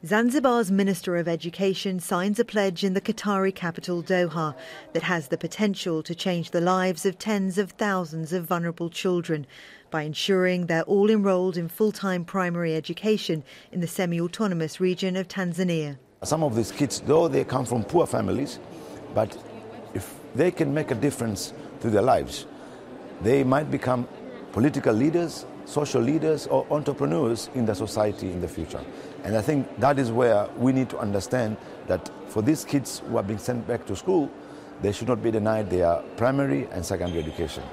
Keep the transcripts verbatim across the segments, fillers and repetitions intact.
Zanzibar's Minister of Education signs a pledge in the Qatari capital Doha that has the potential to change the lives of tens of thousands of vulnerable children by ensuring they're all enrolled in full-time primary education in the semi-autonomous region of Tanzania. Some of these kids, though they come from poor families, but if they can make a difference to their lives, they might become political leaders, social leaders or entrepreneurs in the society in the future. And I think that is where we need to understand that for these kids who are being sent back to school, they should not be denied their primary and secondary education.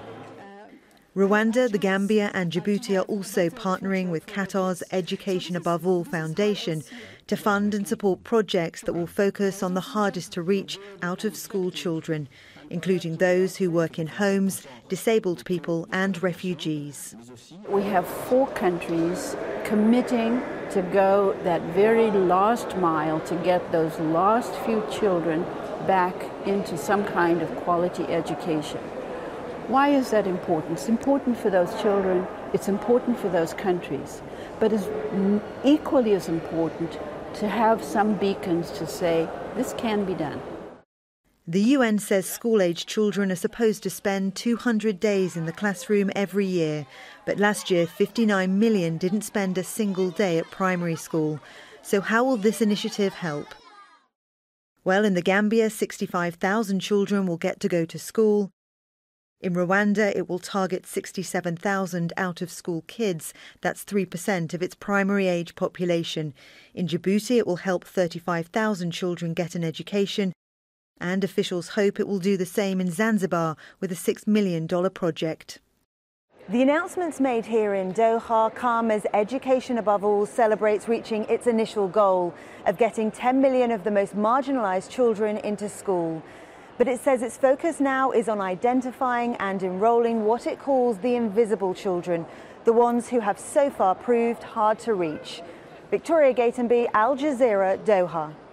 Rwanda, the Gambia and Djibouti are also partnering with Qatar's Education Above All Foundation to fund and support projects that will focus on the hardest to reach out-of-school children, including those who work in homes, disabled people and refugees. We have four countries committing to go that very last mile to get those last few children back into some kind of quality education. Why is that important? It's important for those children, it's important for those countries, but it's equally as important to have some beacons to say, this can be done. The U N says school-aged children are supposed to spend two hundred days in the classroom every year, but last year fifty-nine million didn't spend a single day at primary school. So how will this initiative help? Well, in the Gambia, sixty-five thousand children will get to go to school. In Rwanda, it will target sixty-seven thousand out-of-school kids. That's three percent of its primary-age population. In Djibouti, it will help thirty-five thousand children get an education. And officials hope it will do the same in Zanzibar with a six million dollars project. The announcements made here in Doha come as Education Above All celebrates reaching its initial goal of getting ten million of the most marginalised children into school. But it says its focus now is on identifying and enrolling what it calls the invisible children, the ones who have so far proved hard to reach. Victoria Gatenby, Al Jazeera, Doha.